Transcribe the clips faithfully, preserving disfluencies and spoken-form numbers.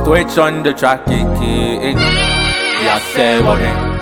Twitch on the track, kicking. Yeah, say what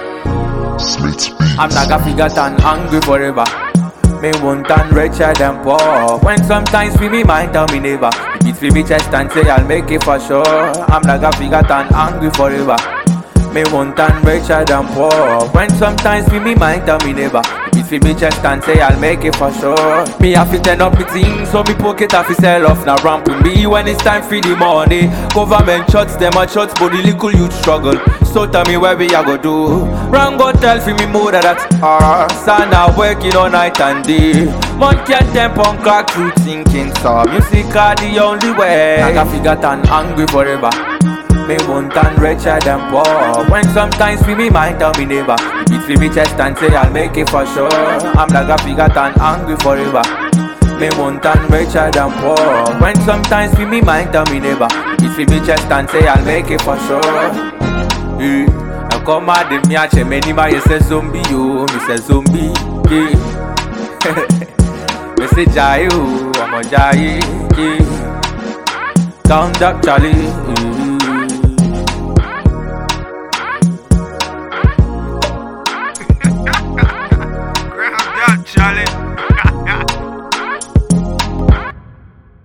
I'm not gonna figure and angry forever. Me want and richer than poor. When sometimes we me mind tell me never. It feel me chest and say I'll make it for sure. I'm not gonna figure and angry forever. Me want and richer than poor. When sometimes we me mind tell me never. It feel me chest and say I'll make it for sure. Me have to turn up me things so me pocket have to sell off. Now ramp with me when it's time for the money. Government shots them a shots but the little youth struggle. So tell me where we a go do. Wrong go tell for me more that ah, son are working all night and day. One can't temp on crack through thinking so music are the only way. I got figure and angry forever. Me want and richer than poor. When sometimes we me mind tell me never. It feel me chest and say I'll make it for sure. I'm like a figure and angry forever. Me want and richer than poor. When sometimes we me mind tell me never. It feel me chest and say I'll make it for sure. Yeah. I come out the me a che me ni ma you say zombie yo. Me say zombie. Yeah. Me say jai yo. I'm a jai. Yeah. Count up Charlie.